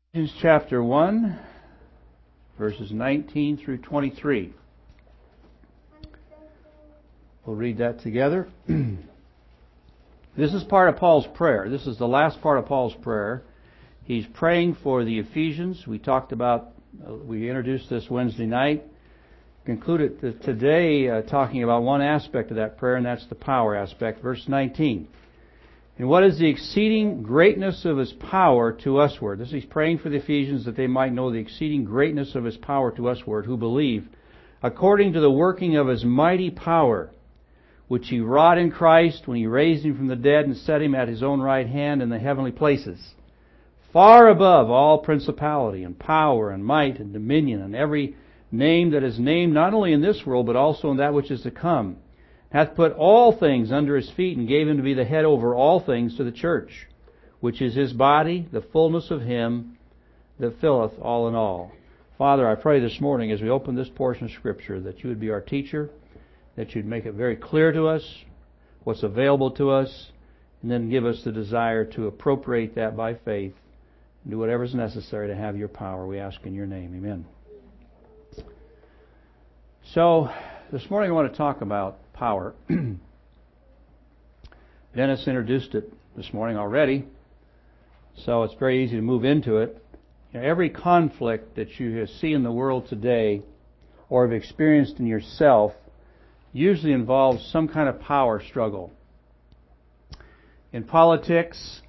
Ephesians chapter 1, verses 19 through 23. We'll read that together. This is part of Paul's prayer. This is the last part of Paul's prayer. He's praying for the Ephesians. We introduced this Wednesday night. Concluded today talking about one aspect of that prayer, and that's the power aspect. Verse 19. And what is the exceeding greatness of His power to usward? This he's praying for the Ephesians that they might know the exceeding greatness of His power to usward who believe, according to the working of His mighty power, which He wrought in Christ when He raised Him from the dead and set Him at His own right hand in the heavenly places, far above all principality and power and might and dominion and every name that is named, not only in this world but also in that which is to come, hath put all things under His feet, and gave Him to be the head over all things to the church, which is His body, the fullness of Him that filleth all in all. Father, I pray this morning as we open this portion of Scripture that You would be our teacher, that You'd make it very clear to us what's available to us, and then give us the desire to appropriate that by faith and do whatever is necessary to have Your power. We ask in Your name. Amen. So, this morning I want to talk about power. Dennis introduced it this morning already, so it's very easy to move into it. Every conflict that you see in the world today or have experienced in yourself usually involves some kind of power struggle. In politics,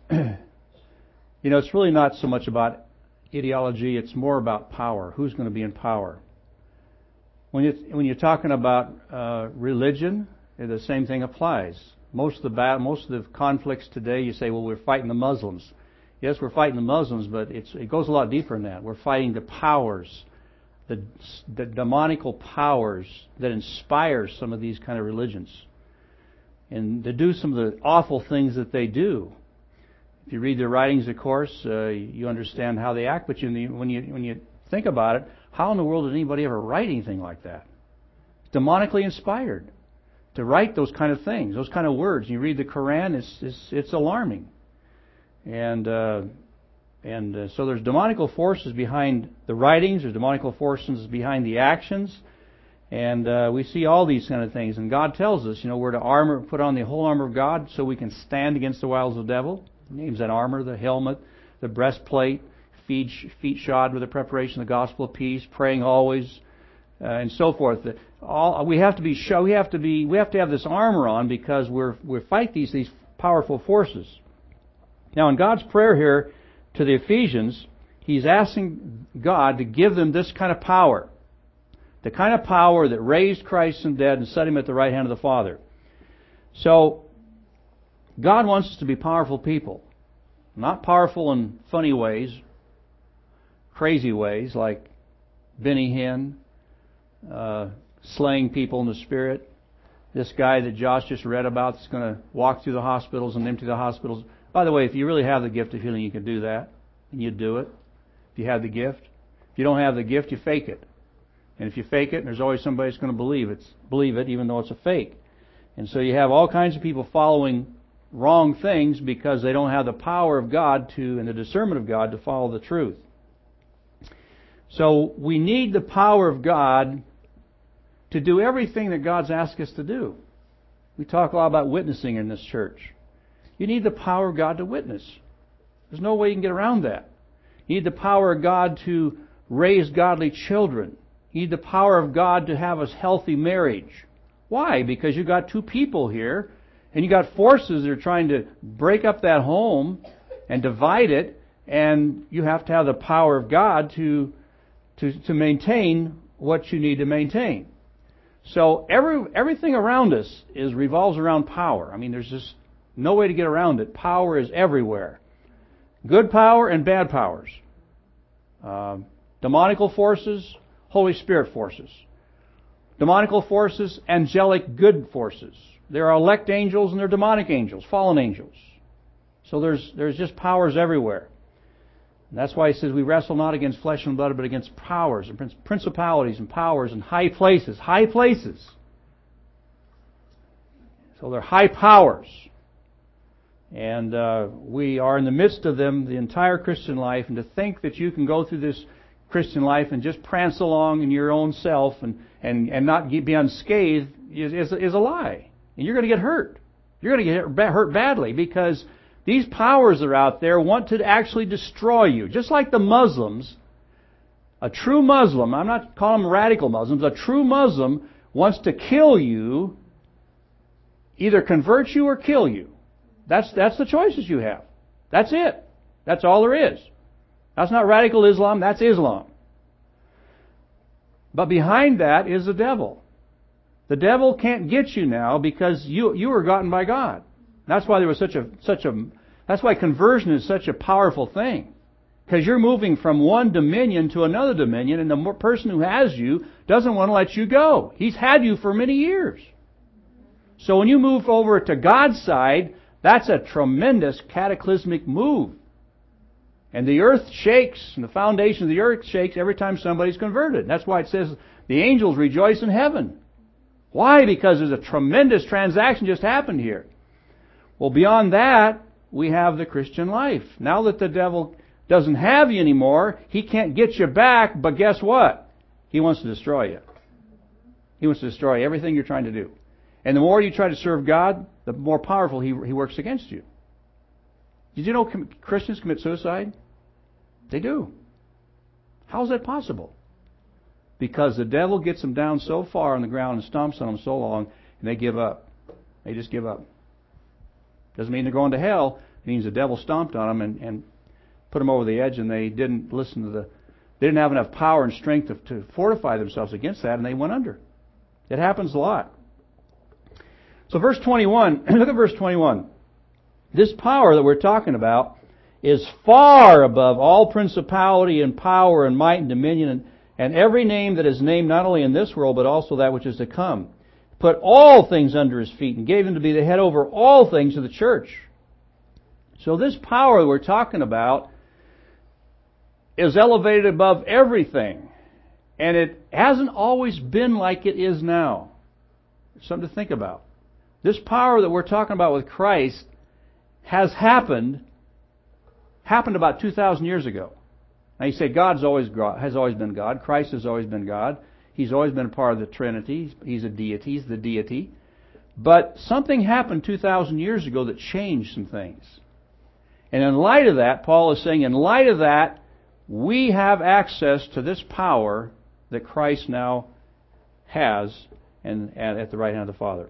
it's really not so much about ideology, it's more about power. Who's going to be in power? When you're talking about religion, the same thing applies. Most of the conflicts today, you say, well, we're fighting the Muslims. Yes, we're fighting the Muslims, but it goes a lot deeper than that. We're fighting the powers, the demonical powers that inspire some of these kind of religions, and to do some of the awful things that they do. If you read their writings, of course, you understand how they act. But when you think about it, how in the world did anybody ever write anything like that? Demonically inspired to write those kind of things, those kind of words. You read the Quran, it's alarming. And so there's demonical forces behind the writings, there's demonical forces behind the actions, and we see all these kind of things. And God tells us, we're to put on the whole armor of God so we can stand against the wiles of the devil. He names that armor, the helmet, the breastplate, feet shod with the preparation of the gospel of peace, praying always, and so forth. We have to have this armor on because we fight these powerful forces. Now, in God's prayer here to the Ephesians, He's asking God to give them this kind of power, the kind of power that raised Christ from the dead and set Him at the right hand of the Father. So, God wants us to be powerful people, not powerful in funny ways, crazy ways like Benny Hinn, slaying people in the spirit. This guy that Josh just read about is going to walk through the hospitals and empty the hospitals. By the way, if you really have the gift of healing, you can do that, and you do it. If you have the gift. If you don't have the gift, you fake it. And if you fake it, there's always somebody that's going to believe it, even though it's a fake. And so you have all kinds of people following wrong things because they don't have the power of God and the discernment of God to follow the truth. So we need the power of God to do everything that God's asked us to do. We talk a lot about witnessing in this church. You need the power of God to witness. There's no way you can get around that. You need the power of God to raise godly children. You need the power of God to have a healthy marriage. Why? Because you've got two people here, and you've got forces that are trying to break up that home and divide it, and you have to have the power of God to maintain what you need to maintain. So everything around us revolves around power. I mean, there's just no way to get around it. Power is everywhere. Good power and bad powers. Demonical forces, Holy Spirit forces. Demonical forces, angelic good forces. There are elect angels and there are demonic angels, fallen angels. So there's just powers everywhere. And that's why He says we wrestle not against flesh and blood, but against powers and principalities and powers and high places. High places. So they're high powers. And we are in the midst of them the entire Christian life, and to think that you can go through this Christian life and just prance along in your own self and not be unscathed is a lie. And you're going to get hurt. You're going to get hurt badly, because these powers that are out there want to actually destroy you. Just like the Muslims, a true Muslim, I'm not calling them radical Muslims, a true Muslim wants to kill you, either convert you or kill you. That's the choices you have. That's it. That's all there is. That's not radical Islam, that's Islam. But behind that is the devil. The devil can't get you now because you were gotten by God. That's why there was that's why conversion is such a powerful thing. Because you're moving from one dominion to another dominion, and the person who has you doesn't want to let you go. He's had you for many years. So when you move over to God's side, that's a tremendous cataclysmic move. And the earth shakes, and the foundation of the earth shakes every time somebody's converted. That's why it says the angels rejoice in heaven. Why? Because there's a tremendous transaction just happened here. Well, beyond that, we have the Christian life. Now that the devil doesn't have you anymore, he can't get you back, but guess what? He wants to destroy you. He wants to destroy everything you're trying to do. And the more you try to serve God, the more powerful he works against you. Did you know Christians commit suicide? They do. How is that possible? Because the devil gets them down so far on the ground and stomps on them so long, and they give up. They just give up. Doesn't mean they're going to hell. It means the devil stomped on them and put them over the edge, and they didn't listen to they didn't have enough power and strength to fortify themselves against that, and they went under. It happens a lot. So verse 21, look at verse 21. This power that we're talking about is far above all principality and power and might and dominion and every name that is named not only in this world but also that which is to come. Put all things under his feet and gave him to be the head over all things to the church. So this power that we're talking about is elevated above everything. And it hasn't always been like it is now. Something to think about. This power that we're talking about with Christ has happened about 2,000 years ago. Now you say has always been God. Christ has always been God. He's always been a part of the Trinity. He's a deity. He's the deity. But something happened 2,000 years ago that changed some things. And in light of that, Paul is saying, in light of that, we have access to this power that Christ now has and at the right hand of the Father.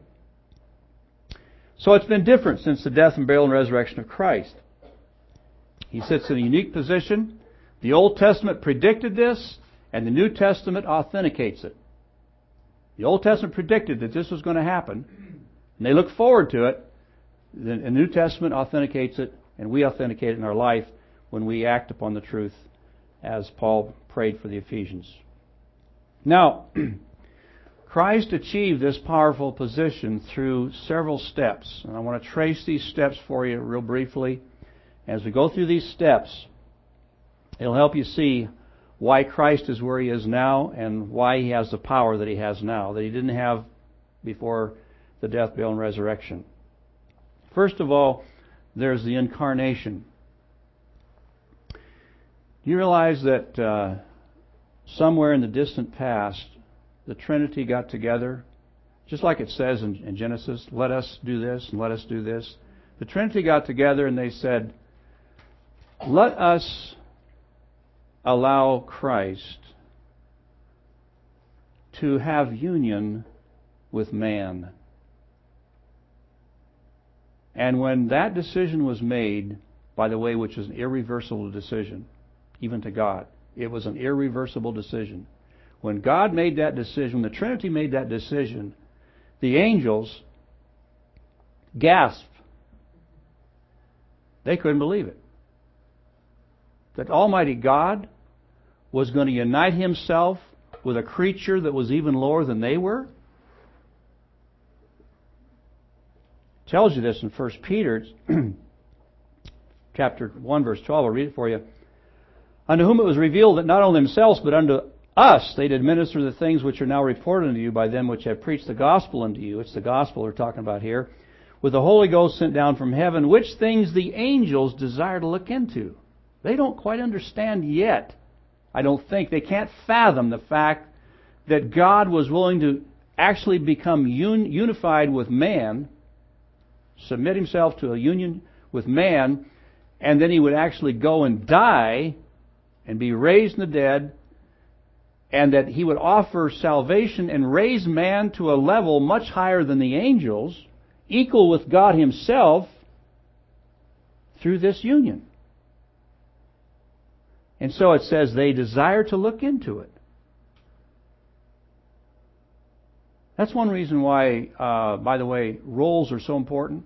So it's been different since the death and burial and resurrection of Christ. He sits in a unique position. The Old Testament predicted this, and the New Testament authenticates it. The Old Testament predicted that this was going to happen, and they look forward to it. The New Testament authenticates it, and we authenticate it in our life when we act upon the truth as Paul prayed for the Ephesians. Now, Christ achieved this powerful position through several steps. And I want to trace these steps for you real briefly. As we go through these steps, it'll help you see why Christ is where he is now and why he has the power that he has now that he didn't have before the death, burial, and resurrection. First of all, there's the incarnation. You realize that somewhere in the distant past, the Trinity got together, just like it says in Genesis, let us do this and let us do this. The Trinity got together and they said, let us allow Christ to have union with man. And when that decision was made, by the way, which is an irreversible decision, even to God, it was an irreversible decision. When God made that decision, when the Trinity made that decision, the angels gasped. They couldn't believe it. That Almighty God was going to unite himself with a creature that was even lower than they were. It tells you this in 1 Peter chapter 1 verse 12. I'll read it for you. Unto whom it was revealed that not only themselves but unto us they did minister the things which are now reported unto you by them which have preached the gospel unto you. It's the gospel we're talking about here. with the Holy Ghost sent down from heaven, which things the angels desire to look into. They don't quite understand yet. I don't think. They can't fathom the fact that God was willing to actually become unified with man, submit himself to a union with man, and then he would actually go and die and be raised from the dead, and that he would offer salvation and raise man to a level much higher than the angels, equal with God himself, through this union. And so it says they desire to look into it. That's one reason why, by the way, roles are so important.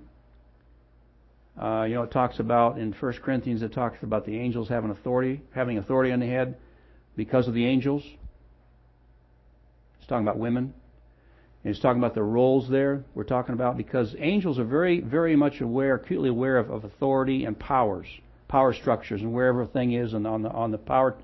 It talks about in 1 Corinthians, it talks about the angels having authority on the head because of the angels. It's talking about women. And it's talking about the roles there we're talking about, because angels are very, very much acutely aware of authority and power structures, and where everything is, and on the power.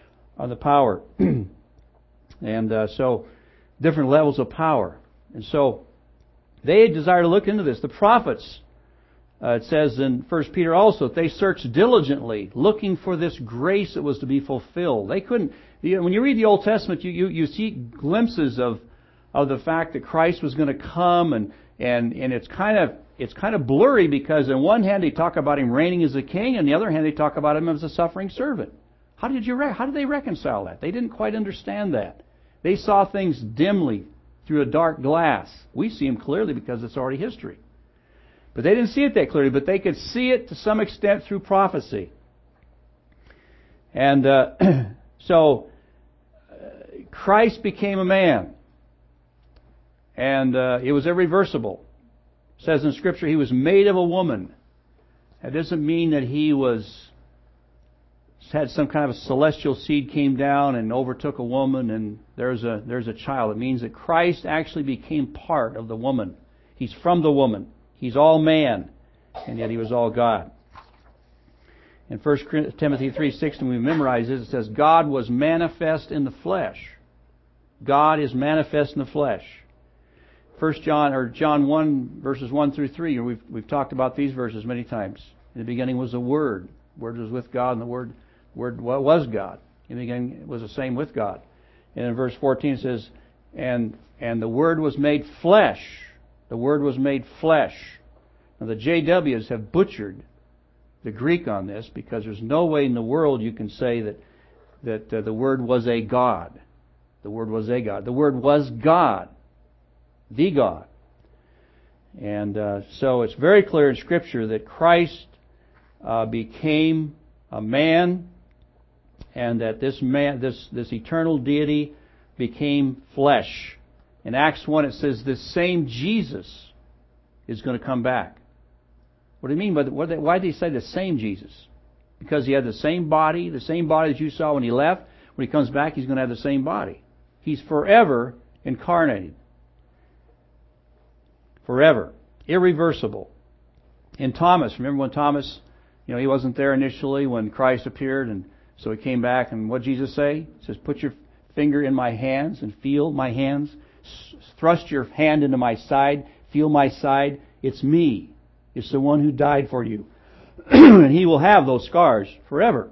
And so different levels of power. And so they desire to look into this. The prophets, it says in 1 Peter also, they searched diligently, looking for this grace that was to be fulfilled. They couldn't. When you read the Old Testament, you see glimpses of the fact that Christ was going to come, and it's kind of blurry, because on one hand they talk about him reigning as a king, and on the other hand they talk about him as a suffering servant. How did they reconcile that? They didn't quite understand that. They saw things dimly through a dark glass. We see them clearly because it's already history. But they didn't see it that clearly, but they could see it to some extent through prophecy. And so Christ became a man. And it was irreversible. It says in Scripture he was made of a woman. That doesn't mean that he had some kind of a celestial seed came down and overtook a woman and there's a child. It means that Christ actually became part of the woman. He's from the woman. He's all man, and yet he was all God. In 1 Timothy 3:16, we memorize this. It says, God was manifest in the flesh. God is manifest in the flesh. John 1, verses 1 through 3. We've talked about these verses many times. In the beginning was the Word. The Word was with God, and the Word was God. In the beginning it was the same with God. And in verse 14 it says, and the Word was made flesh. The Word was made flesh. Now the JWs have butchered the Greek on this, because there's no way in the world you can say that the Word was a God. The Word was a God. The Word was God. The God. And so it's very clear in Scripture that Christ became a man, and that this eternal deity became flesh. In Acts 1 it says this same Jesus is going to come back. What do you mean by that? Why did he say the same Jesus? Because he had the same body that you saw when he left. When he comes back, he's going to have the same body. He's forever incarnated. Forever. Irreversible. In Thomas, remember when Thomas, he wasn't there initially when Christ appeared, and so he came back, and what did Jesus say? He says, put your finger in my hands and feel my hands. Thrust your hand into my side, feel my side. It's me. It's the one who died for you. And he will have those scars forever.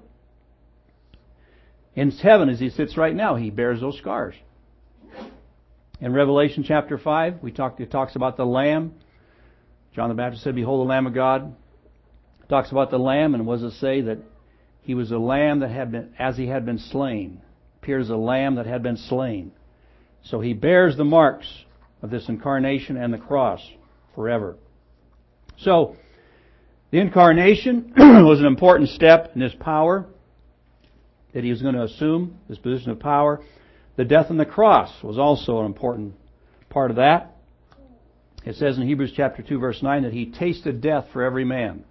In heaven, as he sits right now, he bears those scars. In Revelation chapter 5, it talks about the Lamb. John the Baptist said, behold the Lamb of God. It talks about the Lamb, and what does it say? That he was a lamb that had been, as he had been slain. Appears a lamb that had been slain. So he bears the marks of this incarnation and the cross forever. So, the incarnation was an important step in this power that he was going to assume, this position of power. The death on the cross was also an important part of that. It says in Hebrews chapter 2 verse 9 that he tasted death for every man.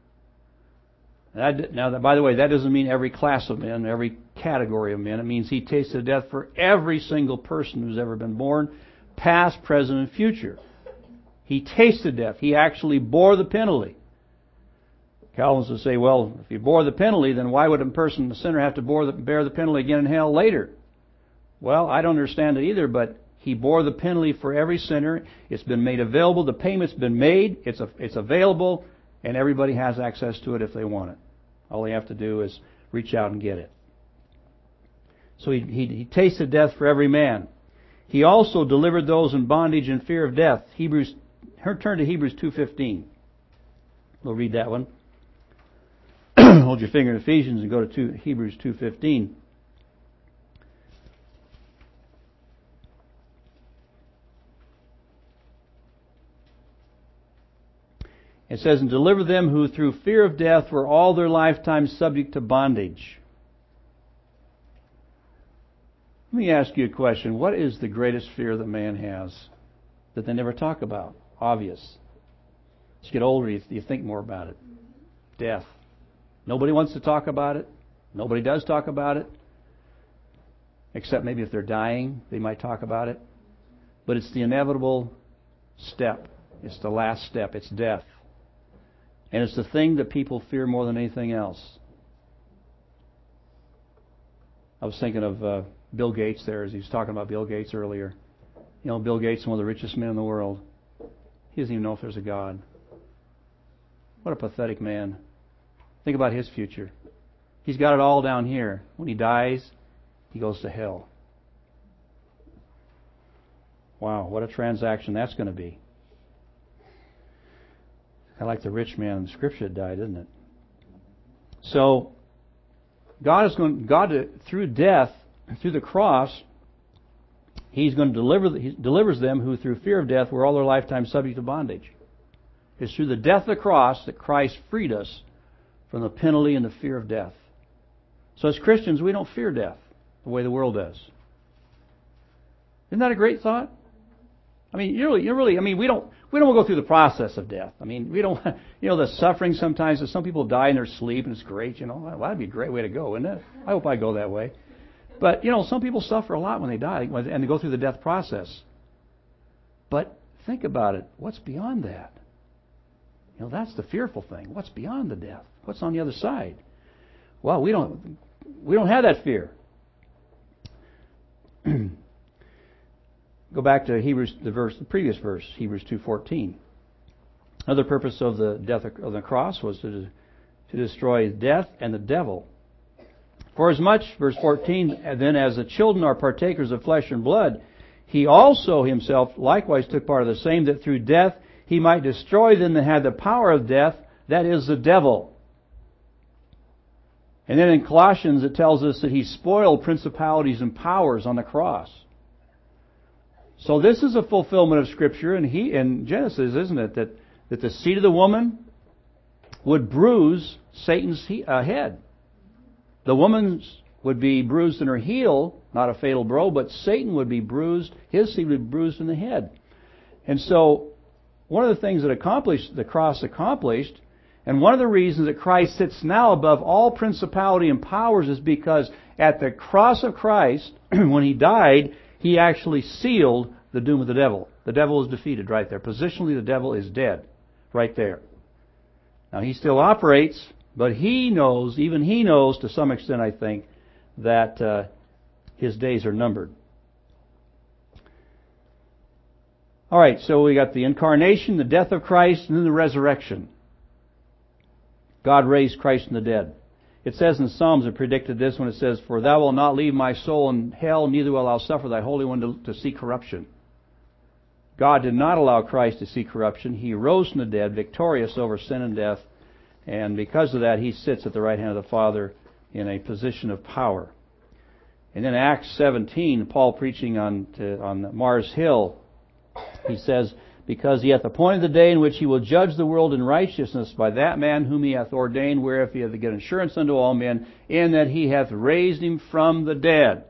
Now, by the way, that doesn't mean every class of men, every category of men. It means he tasted death for every single person who's ever been born, past, present, and future. He tasted death. He actually bore the penalty. Calvinists will say, well, if he bore the penalty, then why would the sinner, have to bear the penalty again in hell later? Well, I don't understand it either, but He bore the penalty for every sinner. It's been made available. The payment's been made. It's available, and everybody has access to it if they want it. All they have to do is reach out and get it. So he tasted death for every man. He also delivered those in bondage and fear of death. Turn to Hebrews 2:15. We'll read that one. Hold your finger in Ephesians and go to Hebrews 2:15. It says, and deliver them who through fear of death were all their lifetime subject to bondage. Let me ask you a question. What is the greatest fear that man has that they never talk about? Obvious. As you get older, you think more about it. Death. Nobody wants to talk about it. Nobody does talk about it. Except maybe if they're dying, they might talk about it. But it's the inevitable step. It's the last step. It's death. And it's the thing that people fear more than anything else. I was thinking of Bill Gates there as he was talking about Bill Gates earlier. You know, Bill Gates is one of the richest men in the world. He doesn't even know if there's a God. What a pathetic man. Think about his future. He's got it all down here. When he dies, he goes to hell. Wow, what a transaction that's going to be. Kind of like the rich man in the Scripture that died, isn't it? So, through death, through the cross, He's going to He delivers them who through fear of death were all their lifetime subject to bondage. It's through the death of the cross that Christ freed us from the penalty and the fear of death. So as Christians, we don't fear death the way the world does. Isn't that a great thought? I mean, we don't go through the process of death. I mean, we don't, the suffering sometimes that some people die in their sleep and it's great, well, that'd be a great way to go, wouldn't it? I hope I go that way. But, some people suffer a lot when they die and they go through the death process. But think about it. What's beyond that? That's the fearful thing. What's beyond the death? What's on the other side? Well, we don't have that fear. Go back to Hebrews, the previous verse, Hebrews 2:14. Another purpose of the death of the cross was to destroy death and the devil. For as much, verse 14, then as the children are partakers of flesh and blood, he also himself likewise took part of the same, that through death he might destroy them that had the power of death, that is the devil. And then in Colossians it tells us that he spoiled principalities and powers on the cross. So this is a fulfillment of Scripture in Genesis, isn't it? That the seed of the woman would bruise Satan's head. The woman's would be bruised in her heel, not a fatal blow, but Satan would be bruised, his seed would be bruised in the head. And so, one of the things that the cross accomplished, and one of the reasons that Christ sits now above all principality and powers is because at the cross of Christ, when He died, He actually sealed the doom of the devil. The devil is defeated right there. Positionally, the devil is dead right there. Now, he still operates, but even he knows to some extent, I think, that his days are numbered. All right, so we got the incarnation, the death of Christ, and then the resurrection. God raised Christ from the dead. It says in Psalms, it predicted this when it says, for thou wilt not leave my soul in hell, neither will thou suffer thy Holy One to see corruption. God did not allow Christ to see corruption. He rose from the dead, victorious over sin and death, and because of that, He sits at the right hand of the Father in a position of power. And then Acts 17, Paul preaching on Mars Hill, he says, because He hath appointed the day in which He will judge the world in righteousness by that man whom He hath ordained, whereof He hath given assurance unto all men, in that He hath raised Him from the dead.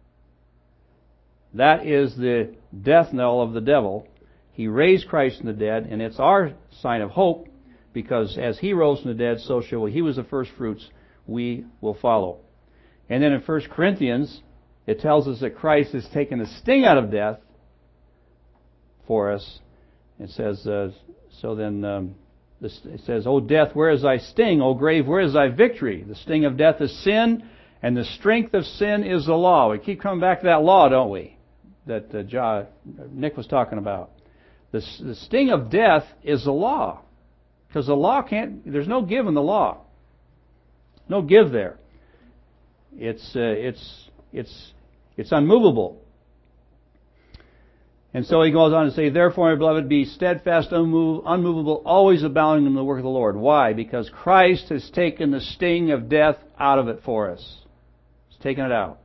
That is the death knell of the devil. He raised Christ from the dead, and it's our sign of hope, because as He rose from the dead, so shall we. He was the first fruits. We will follow. And then in 1 Corinthians, it tells us that Christ has taken the sting out of death for us. It says, it says, O death, where is thy sting? O grave, where is thy victory? The sting of death is sin, and the strength of sin is the law. We keep coming back to that law, don't we? Nick was talking about. The sting of death is the law. Because the law there's no give in the law. No give there. It's unmovable. And so he goes on to say, therefore, my beloved, be steadfast, unmovable, always abounding in the work of the Lord. Why? Because Christ has taken the sting of death out of it for us. He's taken it out.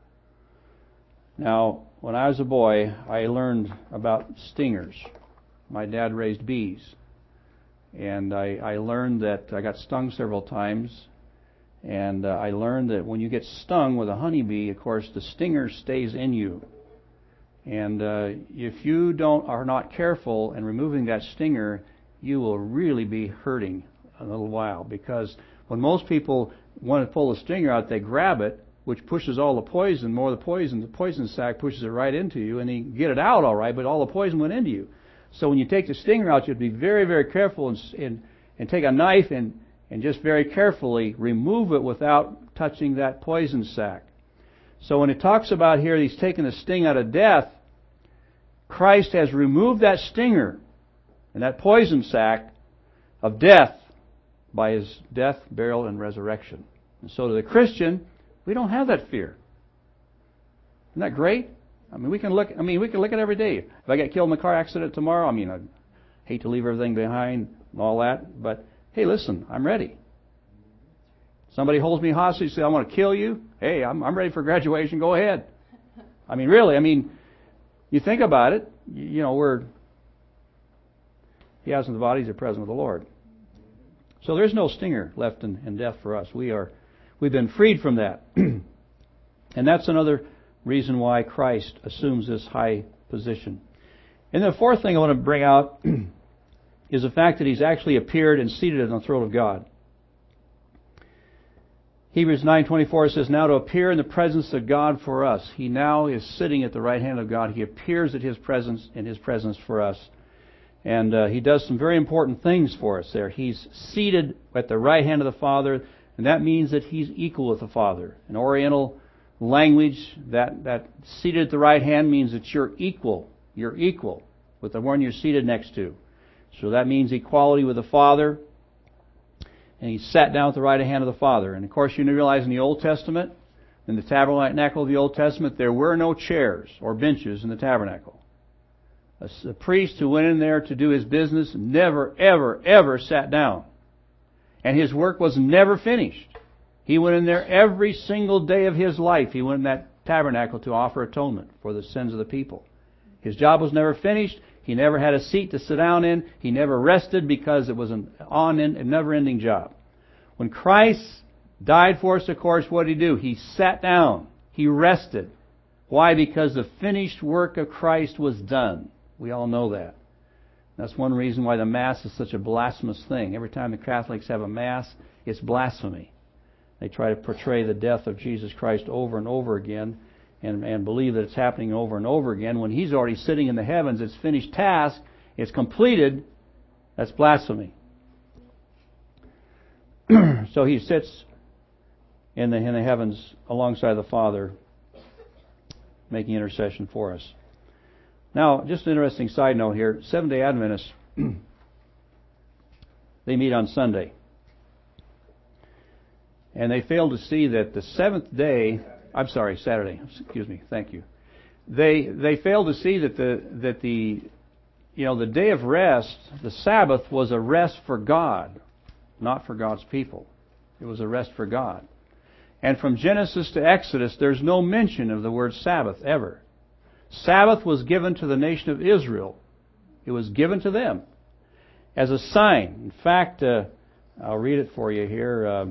Now, when I was a boy, I learned about stingers. My dad raised bees. And I learned that I got stung several times. And I learned that when you get stung with a honeybee, of course, the stinger stays in you. And if you are not careful in removing that stinger, you will really be hurting a little while. Because when most people want to pull the stinger out, they grab it, which pushes all the poison, the poison sac pushes it right into you, and you get it out all right, but all the poison went into you. So when you take the stinger out, you have to be very, very careful and take a knife and just very carefully remove it without touching that poison sac. So when it talks about here, he's taken the sting out of death, Christ has removed that stinger and that poison sac of death by His death, burial, and resurrection. And so to the Christian, we don't have that fear. Isn't that great? We can look at it every day. If I get killed in a car accident tomorrow, I'd hate to leave everything behind and all that, but hey, listen, I'm ready. Somebody holds me hostage, say, I want to kill you. Hey, I'm ready for graduation. Go ahead. Really, you think about it, He hasn't the bodies are present with the Lord. So there's no stinger left in death for us. We've been freed from that. And that's another reason why Christ assumes this high position. And the fourth thing I want to bring out is the fact that He's actually appeared and seated on the throne of God. Hebrews 9:24 says, now to appear in the presence of God for us. He now is sitting at the right hand of God. He appears at His presence for us. And He does some very important things for us there. He's seated at the right hand of the Father, and that means that He's equal with the Father. In Oriental language, that seated at the right hand means that you're equal. You're equal with the one you're seated next to. So that means equality with the Father. And He sat down at the right hand of the Father. And of course, you realize in the Old Testament, in the tabernacle of the Old Testament, there were no chairs or benches in the tabernacle. A priest who went in there to do his business never, ever, ever sat down. And his work was never finished. He went in there every single day of his life. He went in that tabernacle to offer atonement for the sins of the people. His job was never finished. He never had a seat to sit down in. He never rested because it was a never-ending job. When Christ died for us, of course, what did He do? He sat down. He rested. Why? Because the finished work of Christ was done. We all know that. That's one reason why the Mass is such a blasphemous thing. Every time the Catholics have a Mass, it's blasphemy. They try to portray the death of Jesus Christ over and over again and believe that it's happening over and over again when He's already sitting in the heavens. It's finished task. It's completed. That's blasphemy. So He sits in the heavens alongside the Father, making intercession for us. Now, just an interesting side note here. Seventh-day Adventists, they meet on Sunday. And they fail to see that the Saturday. Thank you. They fail to see that the day of rest, the Sabbath, was a rest for God, not for God's people. It was a rest for God. And from Genesis to Exodus, there's no mention of the word Sabbath ever. Sabbath was given to the nation of Israel. It was given to them as a sign. In fact, I'll read it for you here.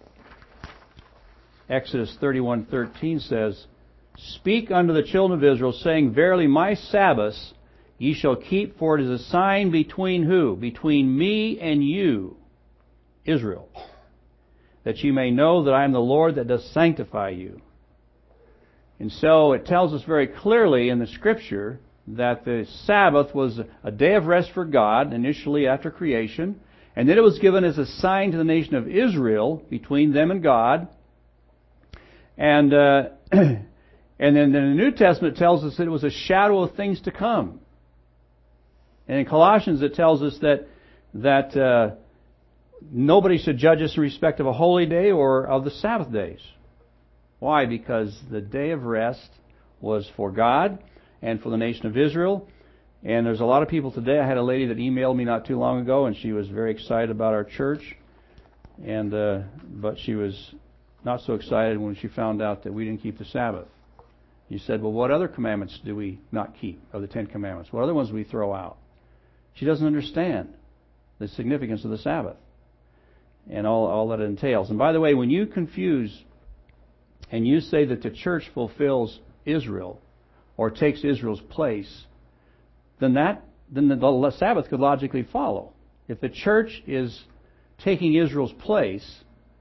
Exodus 31:13 says, speak unto the children of Israel, saying, verily my Sabbaths ye shall keep, for it is a sign between who? Between me and you, Israel, that ye may know that I am the Lord that does sanctify you. And so it tells us very clearly in the Scripture that the Sabbath was a day of rest for God, initially after creation, and then it was given as a sign to the nation of Israel between them and God. And And then the New Testament tells us that it was a shadow of things to come. And in Colossians it tells us that nobody should judge us in respect of a holy day or of the Sabbath days. Why? Because the day of rest was for God and for the nation of Israel. And there's a lot of people today. I had a lady that emailed me not too long ago, and she was very excited about our church. And but she was not so excited when she found out that we didn't keep the Sabbath. You said, well, what other commandments do we not keep of the 10 Commandments? What other ones do we throw out? She doesn't understand the significance of the Sabbath and all that it entails. And by the way, when you confuse and you say that the church fulfills Israel or takes Israel's place, then the Sabbath could logically follow. If the church is taking Israel's place,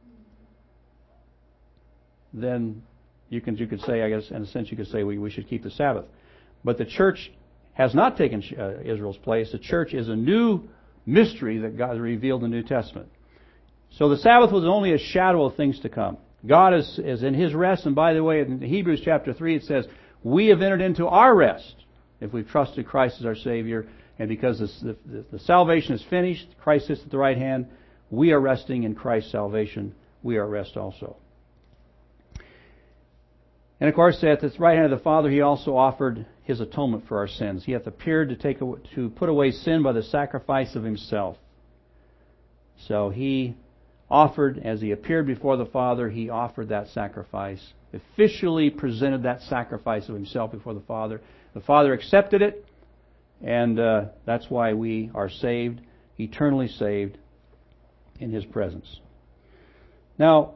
then you could say, I guess, in a sense, you could say we should keep the Sabbath. But the church has not taken Israel's place. The church is a new mystery that God revealed in the New Testament. So the Sabbath was only a shadow of things to come. God is in His rest, and by the way, in Hebrews chapter 3 it says, we have entered into our rest if we've trusted Christ as our Savior, and because the salvation is finished, Christ sits at the right hand, we are resting in Christ's salvation. We are at rest also. And of course, at the right hand of the Father, He also offered His atonement for our sins. He hath appeared to put away sin by the sacrifice of Himself. So He offered, as He appeared before the Father, He offered that sacrifice, officially presented that sacrifice of Himself before the Father. The Father accepted it, and that's why we are saved, eternally saved in His presence. Now,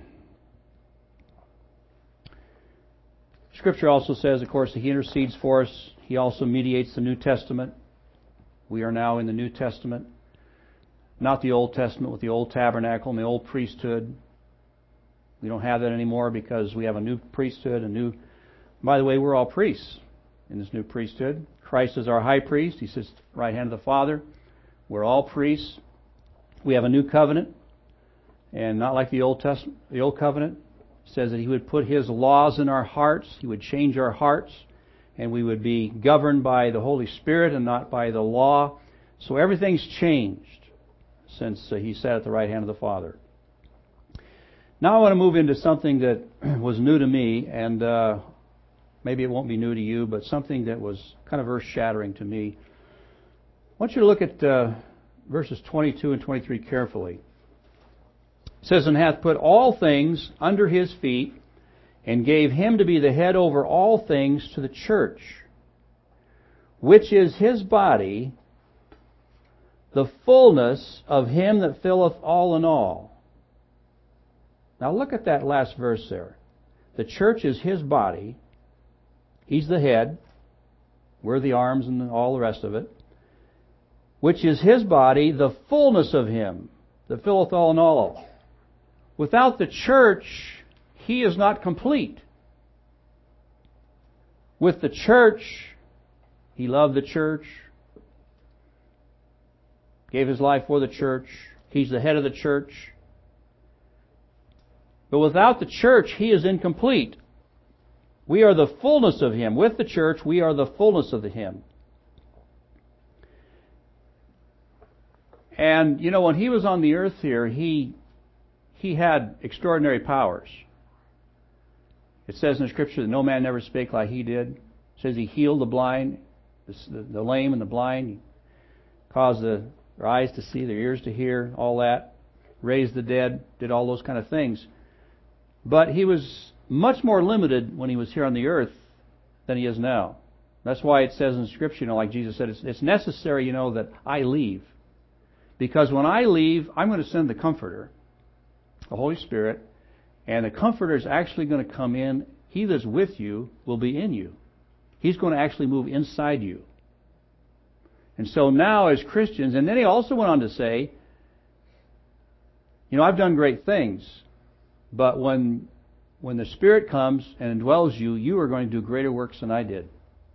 Scripture also says, of course, that He intercedes for us. He also mediates the New Testament. We are now in the New Testament. Not the Old Testament with the old tabernacle and the old priesthood. We don't have that anymore because we have a new priesthood, By the way, we're all priests in this new priesthood. Christ is our high priest. He sits at the right hand of the Father. We're all priests. We have a new covenant. And not like the Old Testament, the Old Covenant says that He would put His laws in our hearts. He would change our hearts. And we would be governed by the Holy Spirit and not by the law. So everything's changed since He sat at the right hand of the Father. Now I want to move into something that was new to me, and maybe it won't be new to you, but something that was kind of earth-shattering to me. I want you to look at verses 22 and 23 carefully. It says, and hath put all things under His feet, and gave Him to be the head over all things to the church, which is His body, the fullness of Him that filleth all in all. Now look at that last verse there. The church is His body. He's the head. We're the arms and all the rest of it. Which is His body, the fullness of Him that filleth all in all. Without the church, He is not complete. With the church, He loved the church, gave His life for the church. He's the head of the church. But without the church, He is incomplete. We are the fullness of Him. With the church, we are the fullness of Him. And, you know, when He was on the earth here, He had extraordinary powers. It says in the Scripture that no man ever spake like He did. It says He healed the blind, the lame and the blind. He caused their eyes to see, their ears to hear, all that. Raised the dead, did all those kind of things. But He was much more limited when He was here on the earth than He is now. That's why it says in Scripture, you know, like Jesus said, it's necessary, you know, that I leave. Because when I leave, I'm going to send the Comforter, the Holy Spirit, and the Comforter is actually going to come in. He that's with you will be in you. He's going to actually move inside you. And so now as Christians, and then He also went on to say, you know, I've done great things, but when the Spirit comes and indwells you, you are going to do greater works than I did.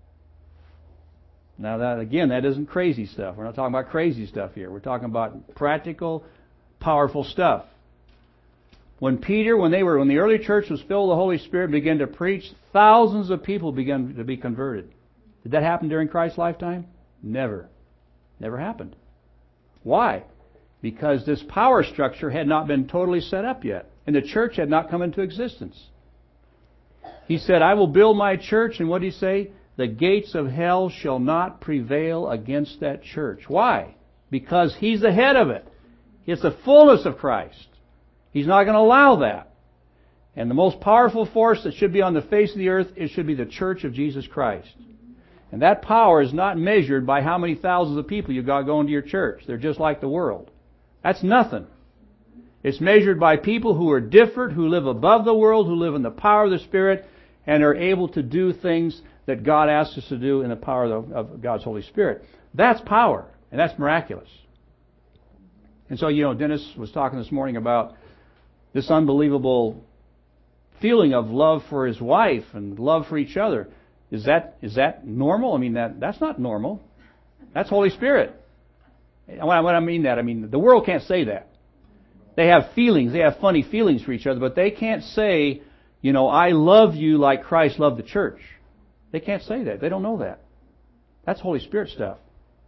Now that isn't crazy stuff. We're not talking about crazy stuff here. We're talking about practical, powerful stuff. When the early church was filled with the Holy Spirit and began to preach, thousands of people began to be converted. Did that happen during Christ's lifetime? Never. Never happened. Why? Because this power structure had not been totally set up yet, and the church had not come into existence. He said, I will build my church, and what did he say? The gates of hell shall not prevail against that church. Why? Because He's the head of it. It's the fullness of Christ. He's not going to allow that. And the most powerful force that should be on the face of the earth, it should be the church of Jesus Christ. And that power is not measured by how many thousands of people you've got going to your church. They're just like the world. That's nothing. It's measured by people who are different, who live above the world, who live in the power of the Spirit, and are able to do things that God asks us to do in the power of God's Holy Spirit. That's power, and that's miraculous. And so, Dennis was talking this morning about this unbelievable feeling of love for his wife and love for each other. Is that normal? I mean, that's not normal. That's Holy Spirit. And when I mean that, I mean the world can't say that. They have feelings. They have funny feelings for each other, but they can't say, I love you like Christ loved the church. They can't say that. They don't know that. That's Holy Spirit stuff.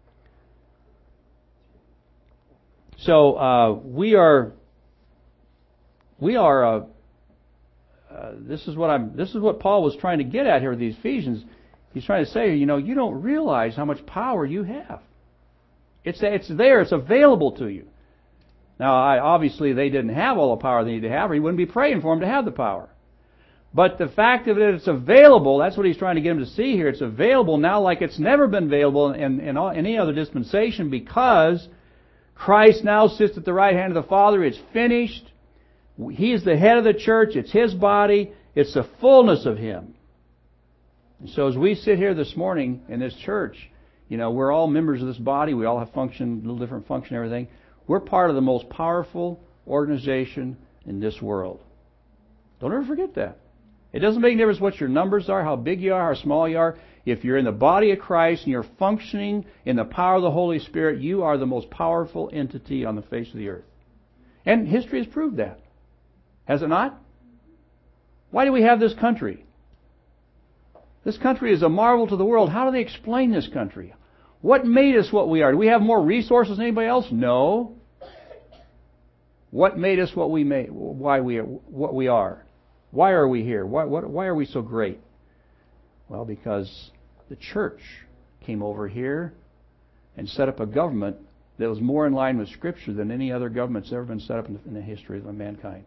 So we are. This is what Paul was trying to get at here with the Ephesians. He's trying to say, you don't realize how much power you have. It's there. It's available to you. Now, obviously, they didn't have all the power they needed to have, or he wouldn't be praying for them to have the power. But the fact that it's available, that's what he's trying to get them to see here. It's available now like it's never been available in any other dispensation, because Christ now sits at the right hand of the Father. It's finished. He is the head of the church. It's His body. It's the fullness of Him. And so as we sit here this morning in this church, we're all members of this body. We all have a little different function, everything. We're part of the most powerful organization in this world. Don't ever forget that. It doesn't make a difference what your numbers are, how big you are, how small you are. If you're in the body of Christ and you're functioning in the power of the Holy Spirit, you are the most powerful entity on the face of the earth. And history has proved that. Has it not? Why do we have this country? This country is a marvel to the world. How do they explain this country? What made us what we are? Do we have more resources than anybody else? No. What made us what we made? What we are? Why are we here? Why are we so great? Well, because the church came over here and set up a government that was more in line with Scripture than any other government that's ever been set up in the history of mankind.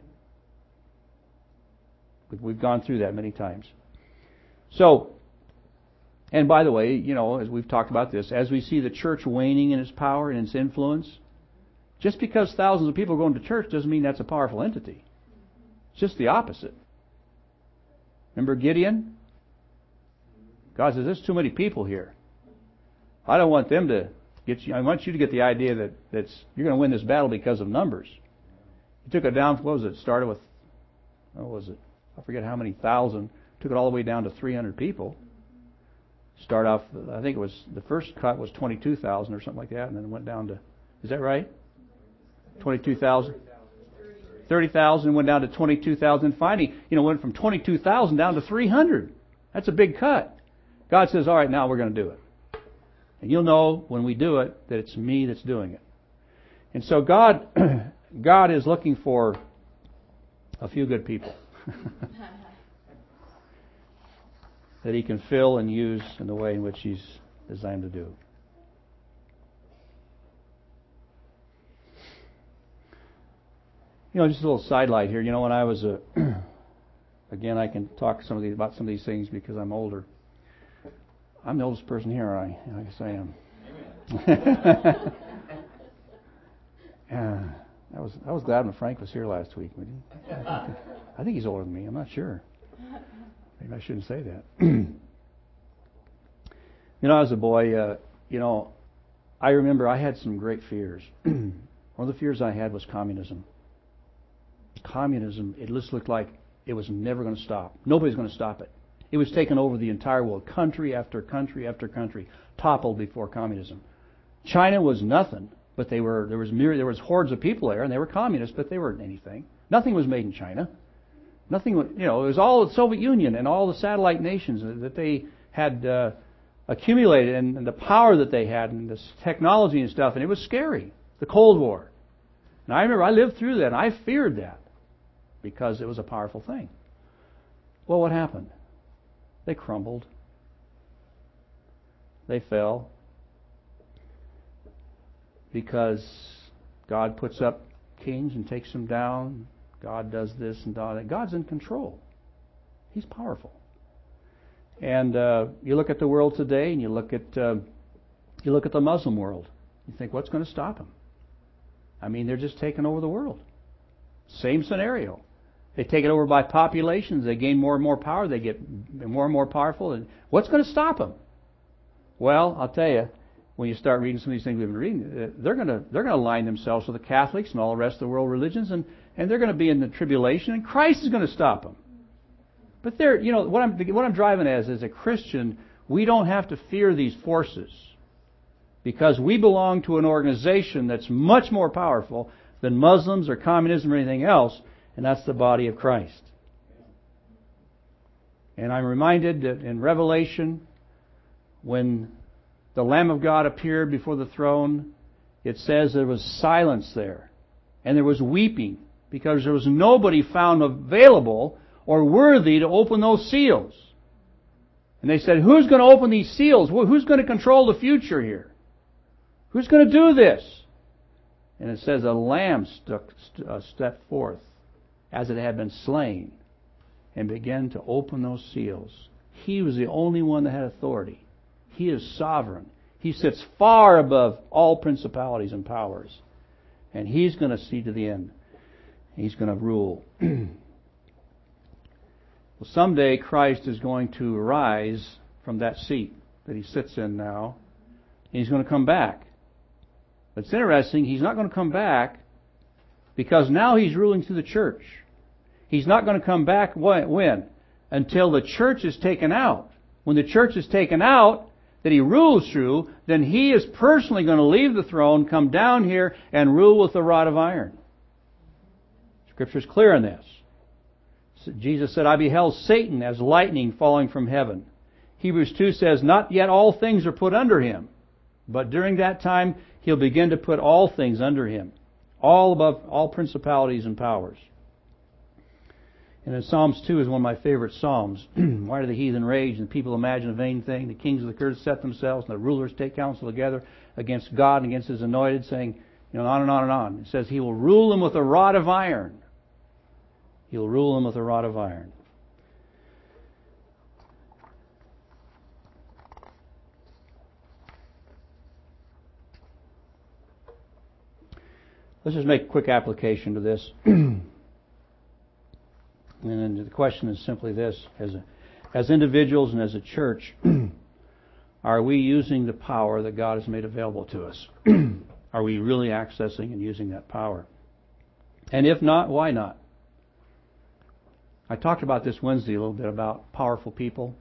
We've gone through that many times. So, and by the way, as we've talked about this, as we see the church waning in its power and its influence, just because thousands of people are going to church doesn't mean that's a powerful entity. It's just the opposite. Remember Gideon? God says, there's too many people here. I don't want them to get you. I want you to get the idea that you're going to win this battle because of numbers. He took it down. What was it? Started with, I forget how many thousand. Took it all the way down to 300 people. Start off, I think it was, the first cut was 22,000 or something like that, and then it went down to, is that right? 22,000? 30,000, went down to 22,000. Finally, went from 22,000 down to 300. That's a big cut. God says, all right, now we're going to do it. And you'll know when we do it that it's me that's doing it. And so God is looking for a few good people that He can fill and use in the way in which He's designed to do. Just a little sidelight here. When I was again, I can talk about some of these things because I'm older. I'm the oldest person here, I guess I am. I was glad when Frank was here last week. I think he's older than me. I'm not sure. Maybe I shouldn't say that. As a boy, I remember I had some great fears. One of the fears I had was communism. Communism, it just looked like it was never going to stop. Nobody's going to stop it. It was taking over the entire world. Country after country after country toppled before communism. China was nothing, but there was hordes of people there, and they were communists, but they weren't anything. Nothing was made in China. Nothing, it was all the Soviet Union and all the satellite nations that they had accumulated, and the power that they had, and this technology and stuff, and it was scary. The Cold War. And I remember I lived through that, and I feared that because it was a powerful thing. Well, what happened? They crumbled. They fell. Because God puts up kings and takes them down. God does this and that. God's in control. He's powerful. And you look at the world today, and you look at the Muslim world. You think, what's going to stop them? I mean, they're just taking over the world. Same scenario. They take it over by populations. They gain more and more power. They get more and more powerful. And what's going to stop them? Well, I'll tell you, when you start reading some of these things we've been reading, they're going to align themselves with the Catholics and all the rest of the world religions, and they're going to be in the tribulation, and Christ is going to stop them. But what I'm driving as a Christian, we don't have to fear these forces, because we belong to an organization that's much more powerful than Muslims or communism or anything else, and that's the body of Christ. And I'm reminded that in Revelation, when the Lamb of God appeared before the throne, it says there was silence there, and there was weeping, because there was nobody found available or worthy to open those seals. And they said, who's going to open these seals? Who's going to control the future here? Who's going to do this? And it says a lamb stepped forth as it had been slain and began to open those seals. He was the only one that had authority. He is sovereign. He sits far above all principalities and powers. And He's going to see to the end. He's going to rule. Well, someday Christ is going to rise from that seat that He sits in now. And He's going to come back. But it's interesting, He's not going to come back because now He's ruling through the church. He's not going to come back when? Until the church is taken out. When the church is taken out, that He rules through, then He is personally going to leave the throne, come down here, and rule with the rod of iron. Scripture's clear on this. Jesus said, I beheld Satan as lightning falling from heaven. Hebrews 2 says, not yet all things are put under Him, but during that time He'll begin to put all things under Him, all above all principalities and powers. And in Psalms 2 is one of my favorite Psalms. Why do the heathen rage and the people imagine a vain thing? The kings of the earth set themselves and the rulers take counsel together against God and against His anointed, saying, on and on and on. It says He will rule them with a rod of iron. He'll rule them with a rod of iron. Let's just make a quick application to this. And then the question is simply this: as individuals and as a church, are we using the power that God has made available to us? Are we really accessing and using that power? And if not, why not? I talked about this Wednesday a little bit about powerful people.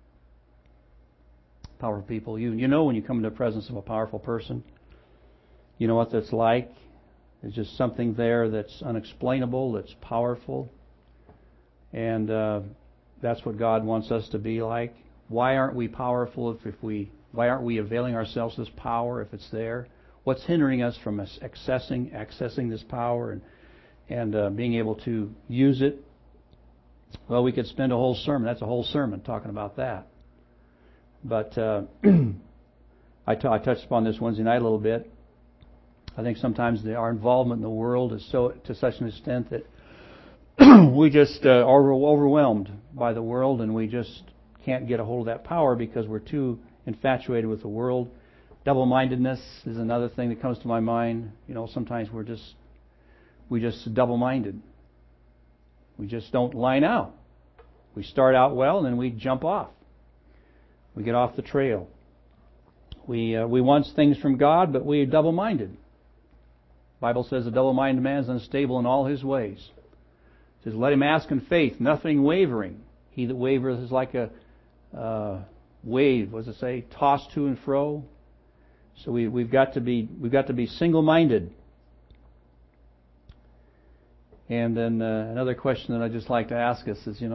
Powerful people. You know when you come into the presence of a powerful person, you know what that's like. There's just something there that's unexplainable, that's powerful. And that's what God wants us to be like. Why aren't we powerful why aren't we availing ourselves of this power if it's there? What's hindering us from us accessing this power and being able to use it? Well, we could spend a whole sermon. That's a whole sermon talking about that. But I touched upon this Wednesday night a little bit. I think sometimes our involvement in the world is so to such an extent that we just are overwhelmed by the world, and we just can't get a hold of that power because we're too infatuated with the world. Double-mindedness is another thing that comes to my mind. Sometimes we just double-minded. We just don't line out. We start out well, and then we jump off. We get off the trail. We want things from God, but we're double-minded. The Bible says a double-minded man is unstable in all his ways. It says, let him ask in faith, nothing wavering. He that wavereth is like a wave, what does it say, tossed to and fro. So we've got to be single-minded. And then another question that I'd just like to ask us is,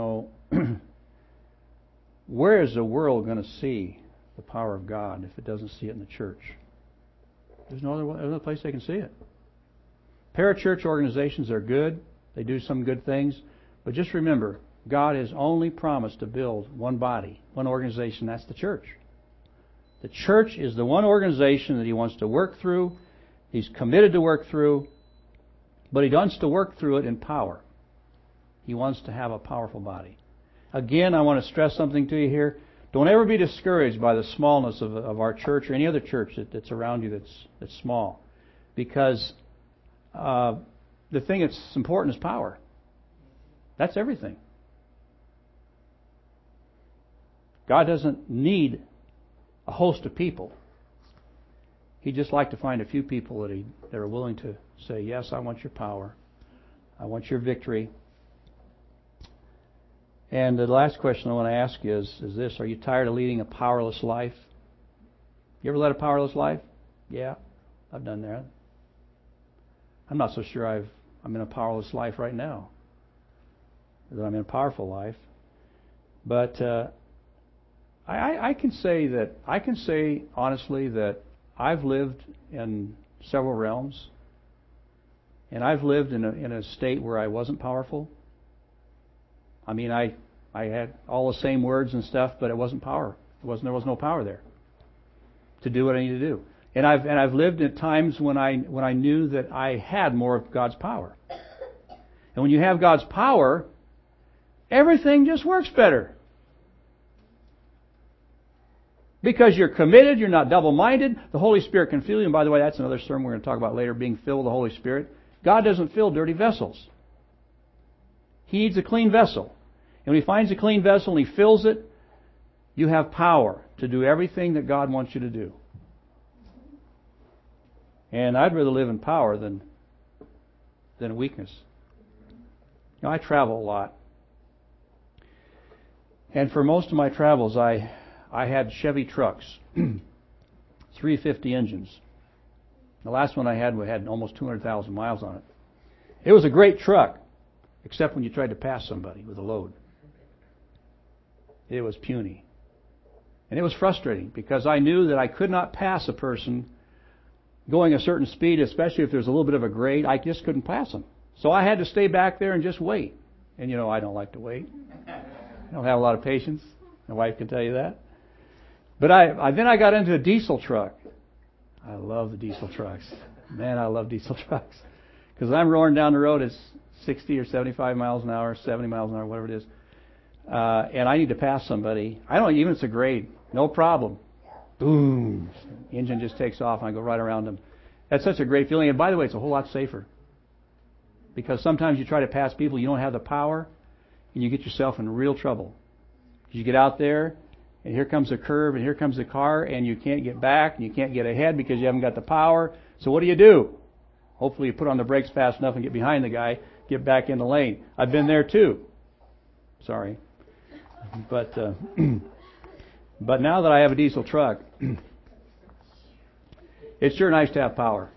where is the world going to see the power of God if it doesn't see it in the church? There's no other place they can see it. Parachurch organizations are good. They do some good things. But just remember, God has only promised to build one body, one organization. That's the church. The church is the one organization that He wants to work through. He's committed to work through. But He wants to work through it in power. He wants to have a powerful body. Again, I want to stress something to you here. Don't ever be discouraged by the smallness of our church or any other church that's around you that's small. Because the thing that's important is power. That's everything. God doesn't need a host of people. He'd just like to find a few people that are willing to say, yes, I want your power. I want your victory. And the last question I want to ask you is this: are you tired of leading a powerless life? You ever led a powerless life? Yeah, I've done that. I'm not so sure I'm in a powerless life right now. That I'm in a powerful life. But I can say honestly that I've lived in several realms, and I've lived in a state where I wasn't powerful. I mean, I had all the same words and stuff, but it wasn't power. There was no power there to do what I needed to do. And I've lived at times when I knew that I had more of God's power. And when you have God's power, everything just works better. Because you're committed, you're not double-minded, the Holy Spirit can fill you. And by the way, that's another sermon we're going to talk about later, being filled with the Holy Spirit. God doesn't fill dirty vessels. He needs a clean vessel. And when He finds a clean vessel and He fills it, you have power to do everything that God wants you to do. And I'd rather live in power than weakness. I travel a lot. And for most of my travels, I had Chevy trucks, 350 engines. The last one I had almost 200,000 miles on it. It was a great truck, except when you tried to pass somebody with a load. It was puny. And it was frustrating because I knew that I could not pass a person going a certain speed, especially if there's a little bit of a grade. I just couldn't pass them. So I had to stay back there and just wait. And I don't like to wait. I don't have a lot of patience. My wife can tell you that. But then I got into a diesel truck. I love the diesel trucks. Man, I love diesel trucks. Because I'm roaring down the road at 60 or 75 miles an hour, 70 miles an hour, whatever it is. And I need to pass somebody. Even if it's a grade, no problem. Boom. The engine just takes off and I go right around them. That's such a great feeling. And by the way, it's a whole lot safer. Because sometimes you try to pass people, you don't have the power, and you get yourself in real trouble. You get out there, and here comes a curve, and here comes a car, and you can't get back, and you can't get ahead because you haven't got the power. So what do? Hopefully you put on the brakes fast enough and get behind the guy, get back in the lane. I've been there too. Sorry. But now that I have a diesel truck, it's sure nice to have power.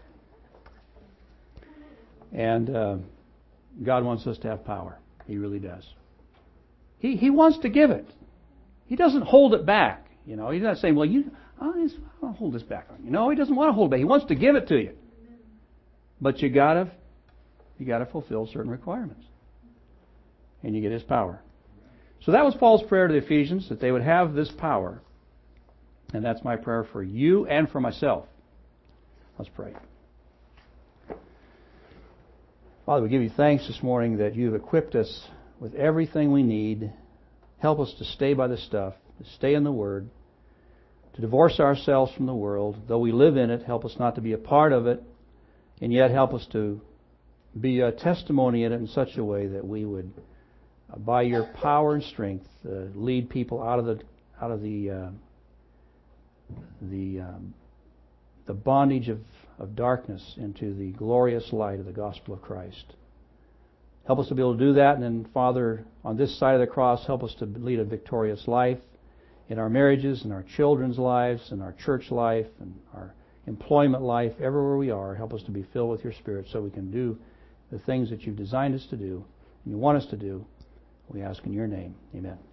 And God wants us to have power. He really does. He wants to give it. He doesn't hold it back. He's not saying, well, I'll hold this back on you. No, He doesn't want to hold it back. He wants to give it to you. But you gotta fulfill certain requirements. And you get His power. So that was Paul's prayer to the Ephesians, that they would have this power. And that's my prayer for you and for myself. Let's pray. Father, we give You thanks this morning that You've equipped us with everything we need. Help us to stay by the stuff, to stay in the Word, to divorce ourselves from the world. Though we live in it, help us not to be a part of it, and yet help us to be a testimony in it in such a way that we would, by Your power and strength, lead people out of the bondage of darkness into the glorious light of the gospel of Christ. Help us to be able to do that, and then, Father, on this side of the cross, help us to lead a victorious life in our marriages, in our children's lives, in our church life, and our employment life, everywhere we are. Help us to be filled with Your Spirit so we can do the things that you've designed us to do and you want us to do. We ask in your name. Amen.